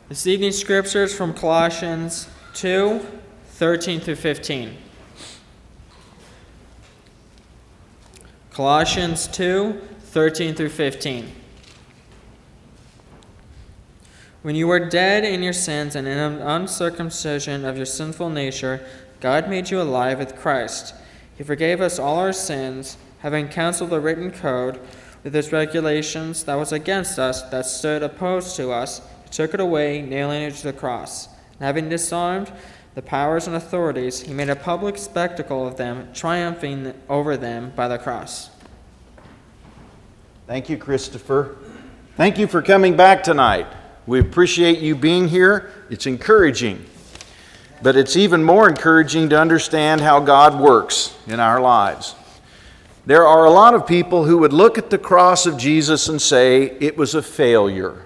This evening's scriptures from Colossians 2, 13 through 15. Colossians 2, 13 through 15. When you were dead in your sins and in an uncircumcision of your sinful nature, God made you alive with Christ. He forgave us all our sins, having canceled the written code with its regulations that was against us, that stood opposed to us. He took it away, nailing it to the cross. And having disarmed the powers and authorities, he made a public spectacle of them, triumphing over them by the cross. Thank you, Christopher. Thank you for coming back tonight. We appreciate you being here. It's encouraging. But it's even more encouraging to understand how God works in our lives. There are a lot of people who would look at the cross of Jesus and say it was a failure.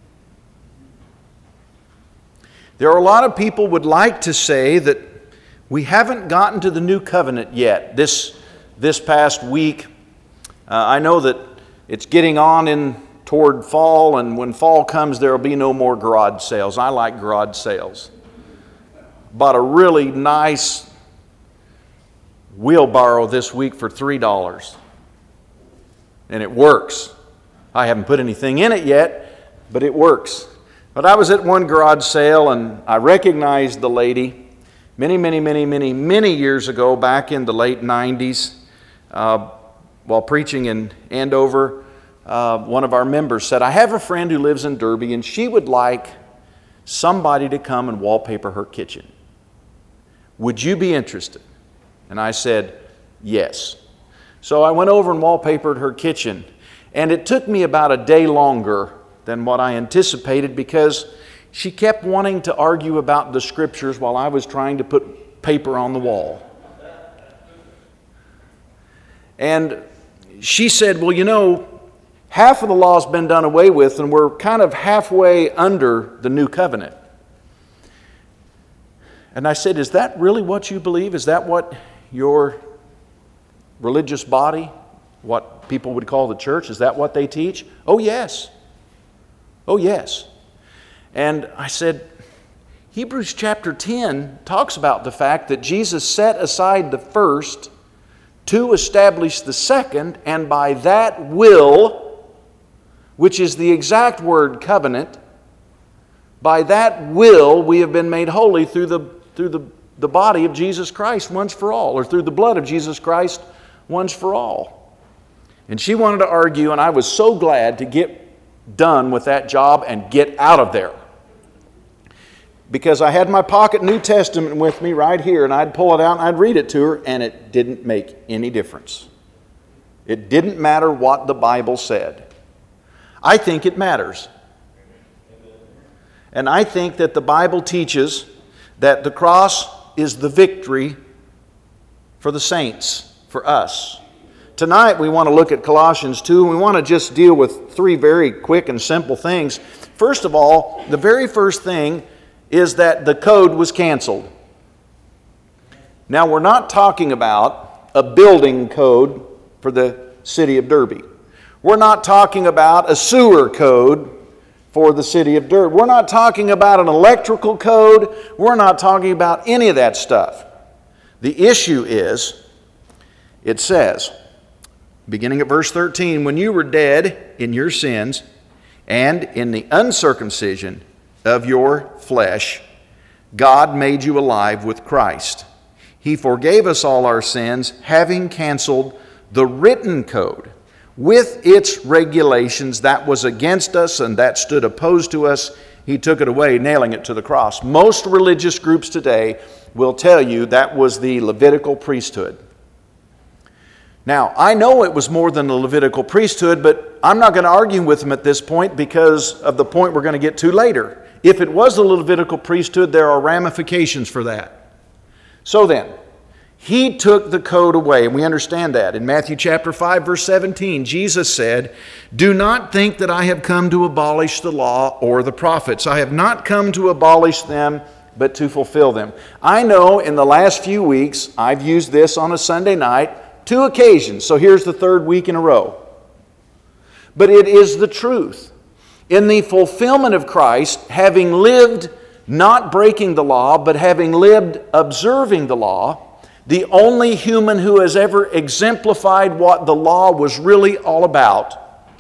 There are a lot of people who would like to say that we haven't gotten to the new covenant yet. This past week, I know that it's getting on in toward fall, and when fall comes, there will be no more garage sales. I like garage sales. Bought a really nice wheelbarrow this week for $3. And it works. I haven't put anything in it yet, but it works. But I was at one garage sale, and I recognized the lady many years ago, back in the late 90s, while preaching in Andover. One of our members said, I have a friend who lives in Derby, and she would like somebody to come and wallpaper her kitchen. Would you be interested? And I said, yes. So I went over and wallpapered her kitchen, and it took me about a day longer than what I anticipated because she kept wanting to argue about the scriptures while I was trying to put paper on the wall. And she said, well, you know, half of the law's been done away with, and we're kind of halfway under the new covenant. And I said, is that really what you believe? Is that what your religious body, what people would call the church, is that what they teach? Oh, yes. Oh, yes. And I said, Hebrews chapter 10 talks about the fact that Jesus set aside the first to establish the second, and by that will, which is the exact word covenant, by that will we have been made holy through the body of Jesus Christ once for all, or through the blood of Jesus Christ once for all. And she wanted to argue, and I was so glad to get done with that job and get out of there. Because I had my pocket New Testament with me right here, and I'd pull it out and I'd read it to her, and it didn't make any difference. It didn't matter what the Bible said. I think it matters. And I think that the Bible teaches that the cross is the victory for the saints, for us. Tonight we want to look at Colossians 2, and we want to just deal with three very quick and simple things. First of all, the very first thing is that the code was canceled. Now, we're not talking about a building code for the city of Derby. We're not talking about a sewer code for the city of Derby. We're not talking about an electrical code. We're not talking about any of that stuff. The issue is, it says, beginning at verse 13, when you were dead in your sins and in the uncircumcision of your flesh, God made you alive with Christ. He forgave us all our sins, having canceled the written code with its regulations that was against us and that stood opposed to us. He took it away, nailing it to the cross. Most religious groups today will tell you that was the Levitical priesthood. Now, I know it was more than the Levitical priesthood, but I'm not going to argue with them at this point because of the point we're going to get to later. If it was the Levitical priesthood, there are ramifications for that. So then, He took the code away, and we understand that. In Matthew chapter 5, verse 17, Jesus said, do not think that I have come to abolish the law or the prophets. I have not come to abolish them, but to fulfill them. I know in the last few weeks, I've used this on a Sunday night, 2 occasions. So here's the third week in a row. But it is the truth. In the fulfillment of Christ, having lived not breaking the law, but having lived observing the law, the only human who has ever exemplified what the law was really all about,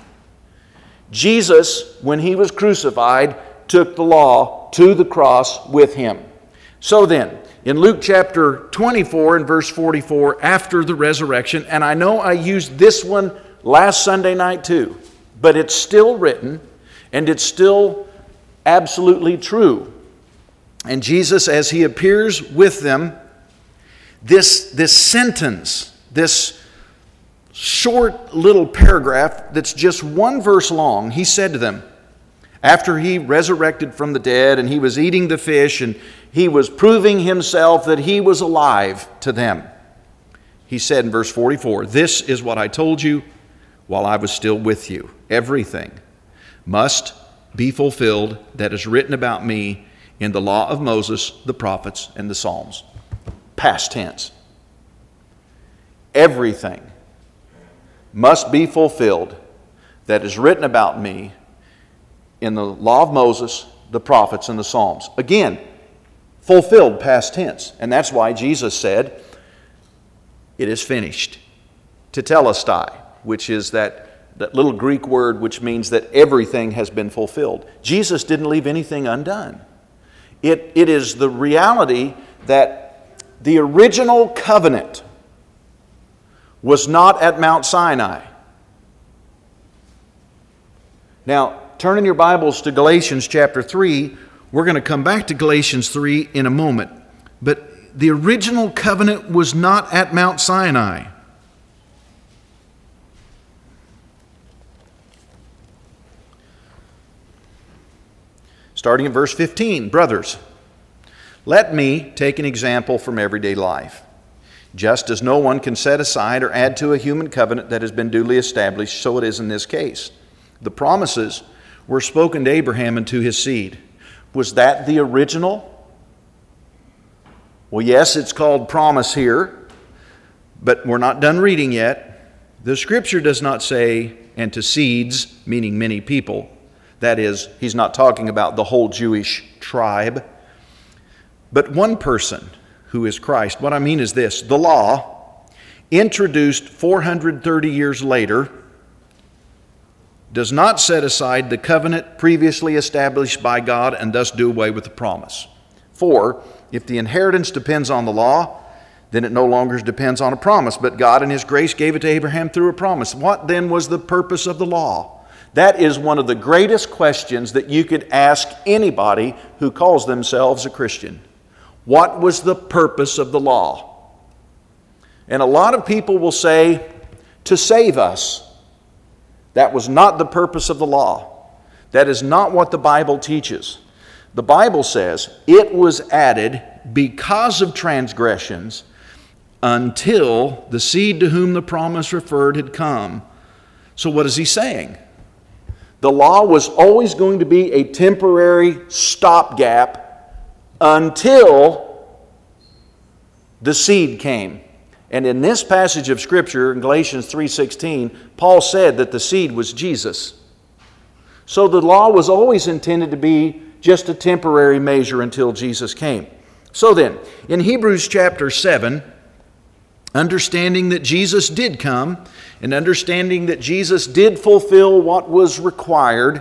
Jesus, when He was crucified, took the law to the cross with Him. So then, in Luke chapter 24 and verse 44, after the resurrection, and I know I used this one last Sunday night too, but it's still written and it's still absolutely true. And Jesus, as He appears with them, this sentence, this short little paragraph that's just one verse long, He said to them, after He resurrected from the dead and He was eating the fish and He was proving Himself that He was alive to them, He said in verse 44, "This is what I told you while I was still with you. Everything must be fulfilled that is written about me in the law of Moses, the prophets, and the Psalms." Past tense. Everything must be fulfilled that is written about me in the law of Moses, the prophets, and the Psalms. Again, fulfilled past tense. And that's why Jesus said, "It is finished." Tetelestai, which is that little Greek word which means that everything has been fulfilled. Jesus didn't leave anything undone. It is the reality that the original covenant was not at Mount Sinai. Now, turn in your Bibles to Galatians chapter 3. We're going to come back to Galatians 3 in a moment. But the original covenant was not at Mount Sinai. Starting in verse 15, "Brothers, let me take an example from everyday life. Just as no one can set aside or add to a human covenant that has been duly established, so it is in this case. The promises were spoken to Abraham and to his seed." Was that the original? Well, yes, it's called promise here, but we're not done reading yet. The Scripture does not say, "and to seeds," meaning many people. That is, he's not talking about the whole Jewish tribe, but one person who is Christ. What I mean is this: the law, introduced 430 years later, does not set aside the covenant previously established by God and thus do away with the promise. For if the inheritance depends on the law, then it no longer depends on a promise, but God in His grace gave it to Abraham through a promise. What then was the purpose of the law? That is one of the greatest questions that you could ask anybody who calls themselves a Christian. What was the purpose of the law? And a lot of people will say, to save us. That was not the purpose of the law. That is not what the Bible teaches. The Bible says it was added because of transgressions until the seed to whom the promise referred had come. So what is he saying? The law was always going to be a temporary stopgap until the seed came. And in this passage of Scripture, in Galatians 3:16, Paul said that the seed was Jesus. So the law was always intended to be just a temporary measure until Jesus came. So then, in Hebrews chapter 7, understanding that Jesus did come, and understanding that Jesus did fulfill what was required,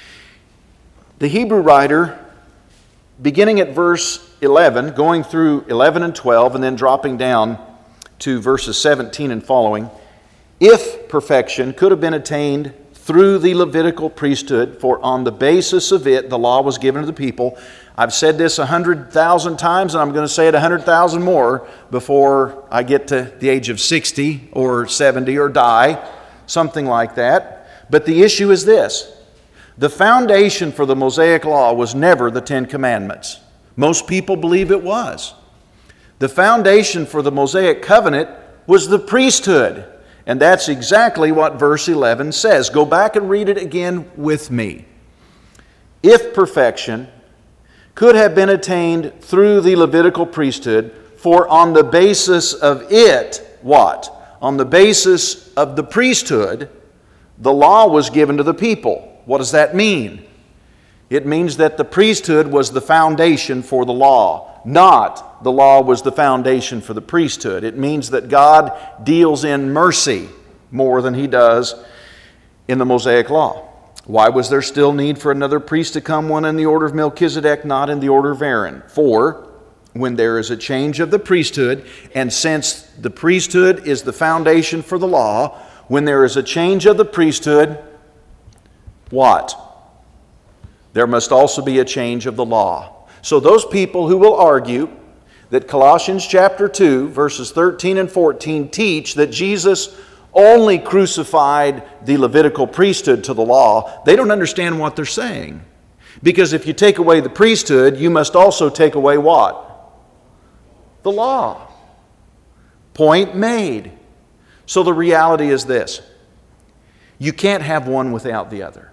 the Hebrew writer, beginning at verse 11, going through 11 and 12, and then dropping down to verses 17 and following, if perfection could have been attained through the Levitical priesthood, for on the basis of it the law was given to the people. I've said this 100,000 times, and I'm going to say it 100,000 more before I get to the age of 60 or 70 or die, something like that. But the issue is this: the foundation for the Mosaic law was never the Ten Commandments. Most people believe it was. The foundation for the Mosaic covenant was the priesthood. And that's exactly what verse 11 says. Go back and read it again with me. If perfection could have been attained through the Levitical priesthood, for on the basis of it, what? On the basis of the priesthood, the law was given to the people. What does that mean? It means that the priesthood was the foundation for the law, not the law was the foundation for the priesthood. It means that God deals in mercy more than He does in the Mosaic law. Why was there still need for another priest to come, one in the order of Melchizedek, not in the order of Aaron? For when there is a change of the priesthood, and since the priesthood is the foundation for the law, when there is a change of the priesthood, what? There must also be a change of the law. So those people who will argue that Colossians chapter 2, verses 13 and 14 teach that Jesus only crucified the Levitical priesthood to the law, they don't understand what they're saying. Because if you take away the priesthood, you must also take away what? The law. Point made. So the reality is this: you can't have one without the other.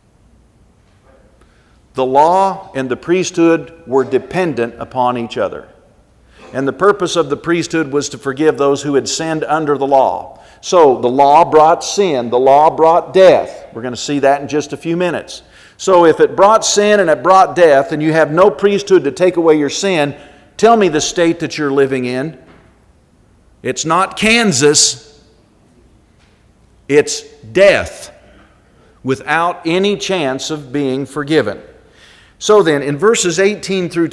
The law and the priesthood were dependent upon each other. And the purpose of the priesthood was to forgive those who had sinned under the law. So the law brought sin, the law brought death. We're going to see that in just a few minutes. So if it brought sin and it brought death, and you have no priesthood to take away your sin, tell me the state that you're living in. It's not Kansas. It's death without any chance of being forgiven. So then, in verses 17 through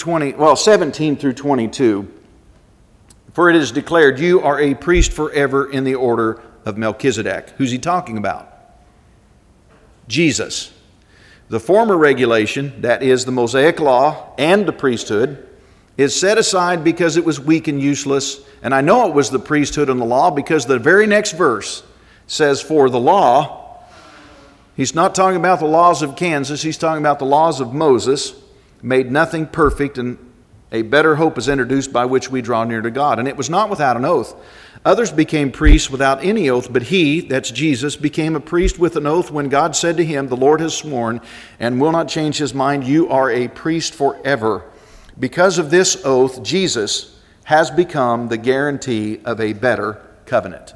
22, for it is declared, you are a priest forever in the order of Melchizedek. Who's he talking about? Jesus. The former regulation, that is the Mosaic law and the priesthood, is set aside because it was weak and useless. And I know it was the priesthood and the law because the very next verse says, for the law, he's not talking about the laws of Kansas, he's talking about the laws of Moses, made nothing perfect, and a better hope is introduced by which we draw near to God. And it was not without an oath. Others became priests without any oath, but he, that's Jesus, became a priest with an oath when God said to him, the Lord has sworn and will not change his mind, you are a priest forever. Because of this oath, Jesus has become the guarantee of a better covenant.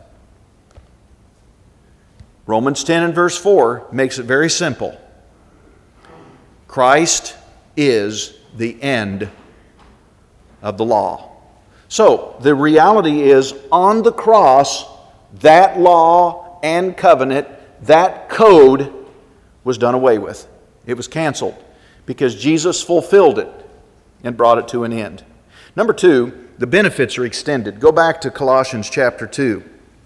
Romans 10 and verse 4 makes it very simple. Christ is the end of the law. So, the reality is, on the cross, that law and covenant, that code was done away with. It was canceled because Jesus fulfilled it and brought it to an end. Number two, the benefits are extended. Go back to Colossians chapter 2.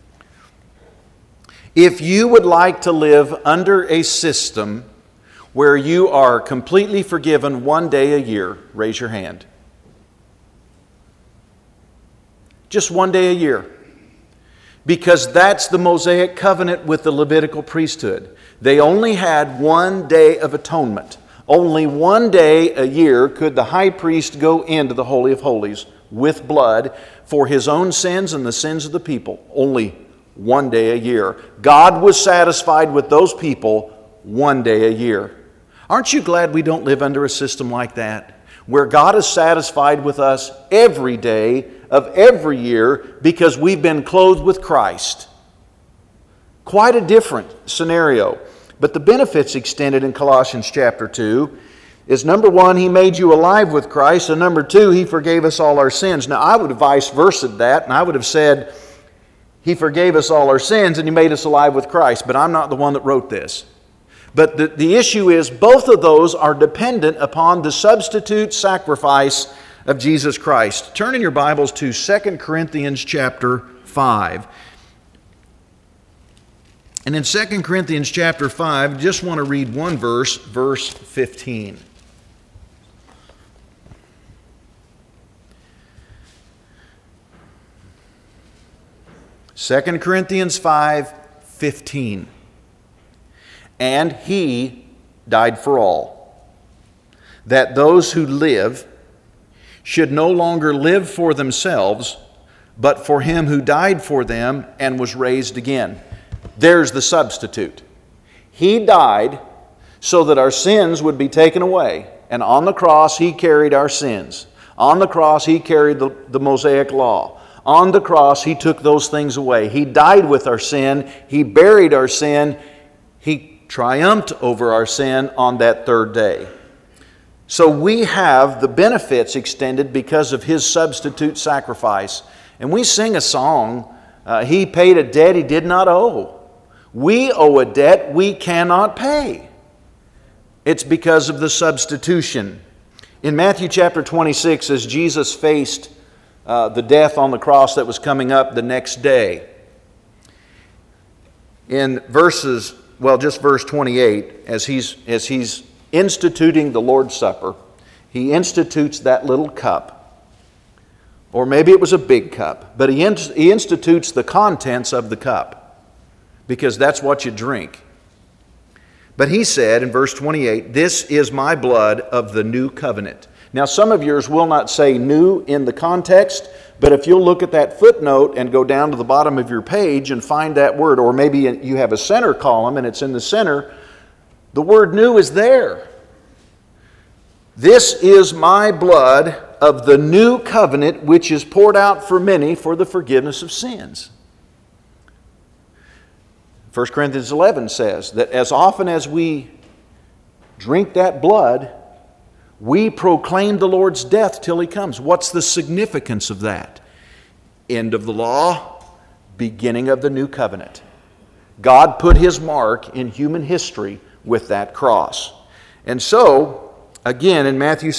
If you would like to live under a system where you are completely forgiven one day a year, raise your hand. Just one day a year. Because that's the Mosaic covenant with the Levitical priesthood. They only had 1 day of atonement. Only 1 day a year could the high priest go into the Holy of Holies with blood for his own sins and the sins of the people. Only 1 day a year. God was satisfied with those people 1 day a year. Aren't you glad we don't live under a system like that? Where God is satisfied with us every day of every year because we've been clothed with Christ. Quite a different scenario. But the benefits extended in Colossians chapter 2 is, number one, He made you alive with Christ, and number two, He forgave us all our sins. Now, I would have vice versa that, and I would have said, He forgave us all our sins and He made us alive with Christ, but I'm not the one that wrote this. But the issue is, both of those are dependent upon the substitute sacrifice of Jesus Christ. Turn in your Bibles to 2 Corinthians chapter 5. And in 2 Corinthians chapter 5, I just want to read one verse, verse 15. Second Corinthians 5:15. And He died for all, that those who live should no longer live for themselves, but for Him who died for them and was raised again. There's the substitute. He died so that our sins would be taken away. And on the cross, He carried our sins. On the cross, He carried the Mosaic law. On the cross, He took those things away. He died with our sin. He buried our sin. He triumphed over our sin on that third day. So we have the benefits extended because of His substitute sacrifice. And we sing a song, He paid a debt He did not owe. We owe a debt we cannot pay. It's because of the substitution. In Matthew chapter 26, as Jesus faced the death on the cross that was coming up the next day, in just verse 28, as he's instituting the Lord's Supper, He institutes that little cup. Or maybe it was a big cup, but he institutes the contents of the cup, because that's what you drink. But He said in verse 28, "This is my blood of the new covenant." Now some of yours will not say new in the context, but if you'll look at that footnote and go down to the bottom of your page and find that word, or maybe you have a center column and it's in the center, the word new is there. "This is my blood of the new covenant, which is poured out for many for the forgiveness of sins." 1 Corinthians 11 says that as often as we drink that blood, we proclaim the Lord's death till He comes. What's the significance of that? End of the law, beginning of the new covenant. God put His mark in human history with that cross. And so, again, in Hebrews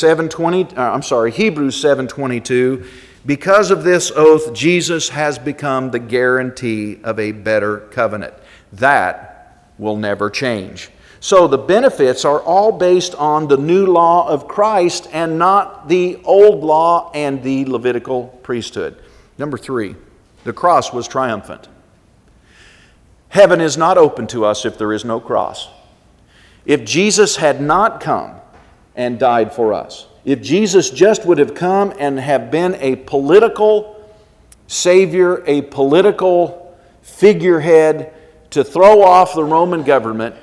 7:22, because of this oath, Jesus has become the guarantee of a better covenant. That will never change. So the benefits are all based on the new law of Christ and not the old law and the Levitical priesthood. Number 3, the cross was triumphant. Heaven is not open to us if there is no cross. If Jesus had not come and died for us, if Jesus just would have come and have been a political savior, a political figurehead to throw off the Roman government,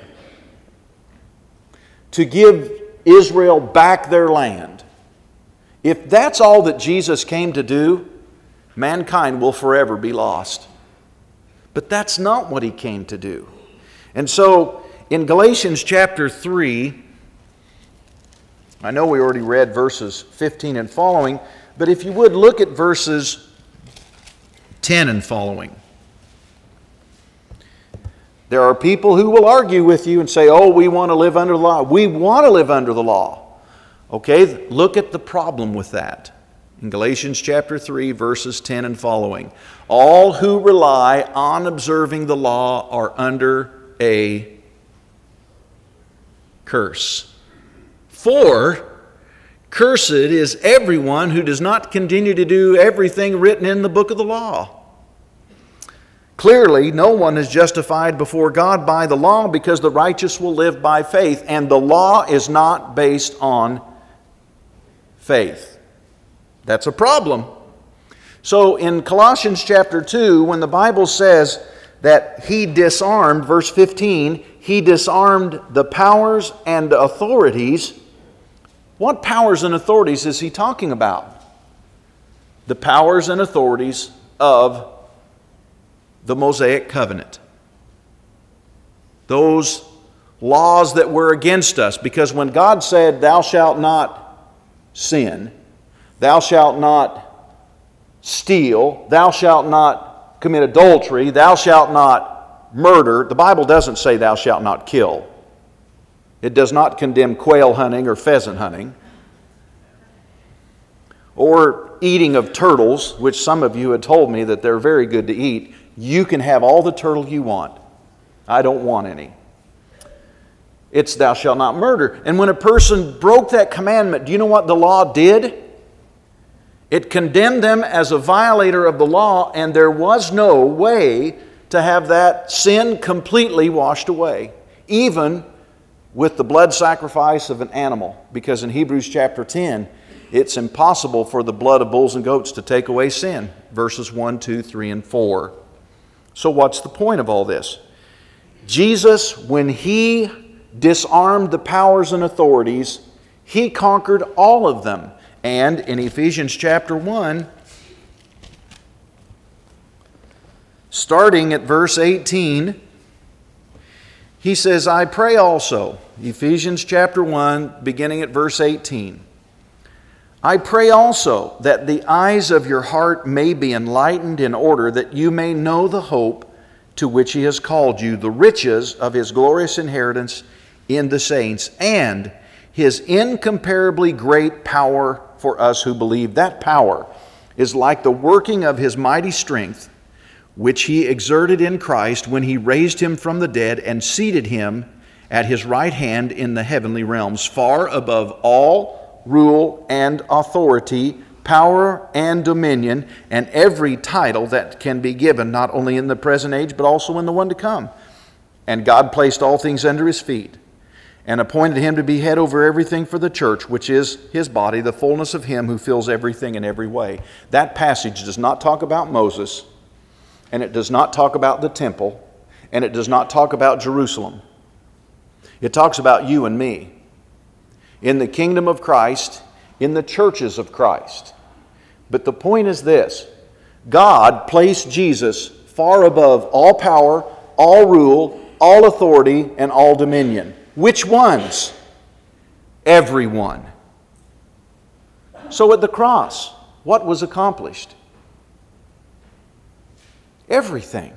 to give Israel back their land, if that's all that Jesus came to do, mankind will forever be lost. But that's not what He came to do. And so in Galatians chapter 3, I know we already read verses 15 and following, but if you would look at verses 10 and following. There are people who will argue with you and say, oh, we want to live under the law. We want to live under the law. Okay, look at the problem with that. In Galatians chapter 3, verses 10 and following. All who rely on observing the law are under a curse. For cursed is everyone who does not continue to do everything written in the book of the law. Clearly, no one is justified before God by the law, because the righteous will live by faith, and the law is not based on faith. That's a problem. So in Colossians chapter 2, when the Bible says that He disarmed, verse 15, He disarmed the powers and authorities, what powers and authorities is He talking about? The powers and authorities of the Mosaic covenant. Those laws that were against us. Because when God said, thou shalt not sin, thou shalt not steal, thou shalt not commit adultery, thou shalt not murder, the Bible doesn't say thou shalt not kill. It does not condemn quail hunting or pheasant hunting, or eating of turtles, which some of you had told me that they're very good to eat. You can have all the turtle you want. I don't want any. It's thou shalt not murder. And when a person broke that commandment, do you know what the law did? It condemned them as a violator of the law, and there was no way to have that sin completely washed away, even with the blood sacrifice of an animal. Because in Hebrews chapter 10, it's impossible for the blood of bulls and goats to take away sin. Verses 1, 2, 3, and 4. So what's the point of all this? Jesus, when He disarmed the powers and authorities, He conquered all of them. And in Ephesians chapter 1, starting at verse 18, He says, I pray also, Ephesians chapter 1, beginning at verse 18. I pray also that the eyes of your heart may be enlightened in order that you may know the hope to which He has called you, the riches of His glorious inheritance in the saints, and His incomparably great power for us who believe. That power is like the working of His mighty strength, which He exerted in Christ when He raised Him from the dead and seated Him at His right hand in the heavenly realms, far above all rule and authority, power and dominion, and every title that can be given, not only in the present age, but also in the one to come. And God placed all things under His feet, and appointed Him to be head over everything for the church, which is His body, the fullness of Him who fills everything in every way. That passage does not talk about Moses, and it does not talk about the temple, and it does not talk about Jerusalem. It talks about you and me. In the kingdom of Christ, in the churches of Christ. But the point is this: God placed Jesus far above all power, all rule, all authority, and all dominion. Which ones? Everyone. So at the cross, what was accomplished? Everything.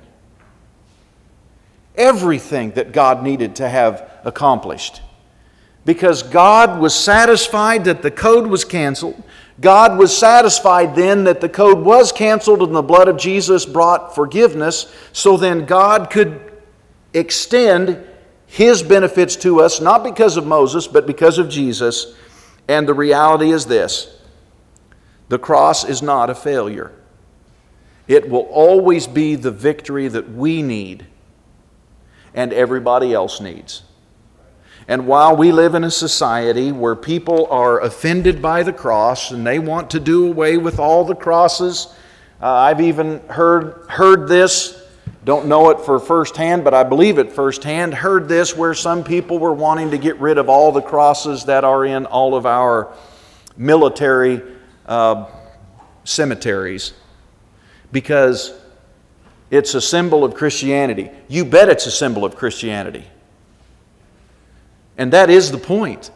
Everything that God needed to have accomplished. Because God was satisfied that the code was canceled. God was satisfied then that the code was canceled and the blood of Jesus brought forgiveness. So then God could extend His benefits to us, not because of Moses, but because of Jesus. And the reality is this: the cross is not a failure. It will always be the victory that we need and everybody else needs. And while we live in a society where people are offended by the cross and they want to do away with all the crosses, I've even heard this, don't know it for firsthand, but I believe it firsthand, heard this where some people were wanting to get rid of all the crosses that are in all of our military cemeteries because it's a symbol of Christianity. You bet it's a symbol of Christianity. And that is the point.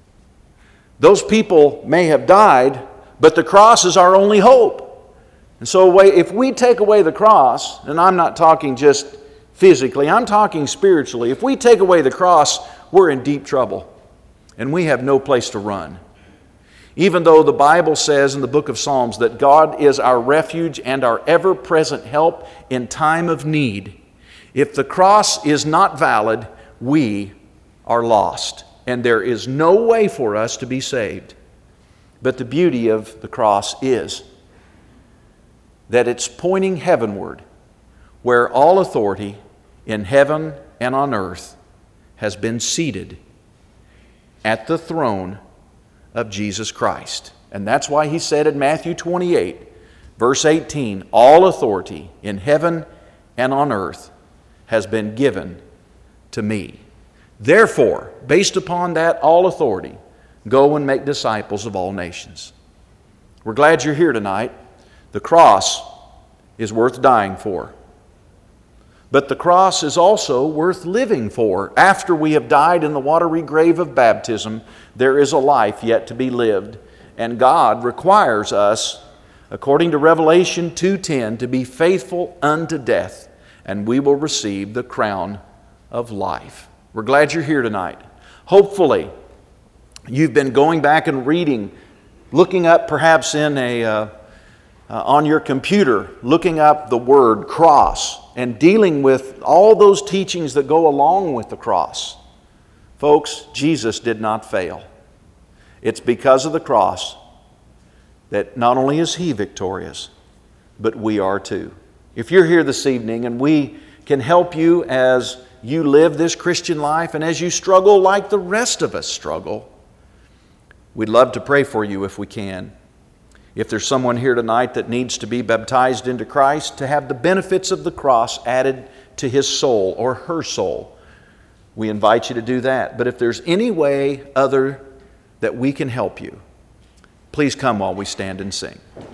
Those people may have died, but the cross is our only hope. And so if we take away the cross, and I'm not talking just physically, I'm talking spiritually. If we take away the cross, we're in deep trouble. And we have no place to run. Even though the Bible says in the book of Psalms that God is our refuge and our ever-present help in time of need, if the cross is not valid, we are lost, and there is no way for us to be saved. But the beauty of the cross is that it's pointing heavenward, where all authority in heaven and on earth has been seated at the throne of Jesus Christ. And that's why He said in Matthew 28, verse 18, all authority in heaven and on earth has been given to me. Therefore, based upon that all authority, go and make disciples of all nations. We're glad you're here tonight. The cross is worth dying for. But the cross is also worth living for. After we have died in the watery grave of baptism, there is a life yet to be lived. And God requires us, according to Revelation 2:10, to be faithful unto death, and we will receive the crown of life. We're glad you're here tonight. Hopefully, you've been going back and reading, looking up perhaps in on your computer, looking up the word cross and dealing with all those teachings that go along with the cross. Folks, Jesus did not fail. It's because of the cross that not only is He victorious, but we are too. If you're here this evening and we can help you as you live this Christian life and as you struggle like the rest of us struggle, we'd love to pray for you if we can. If there's someone here tonight that needs to be baptized into Christ, to have the benefits of the cross added to his soul or her soul, we invite you to do that. But if there's any way other that we can help you, please come while we stand and sing.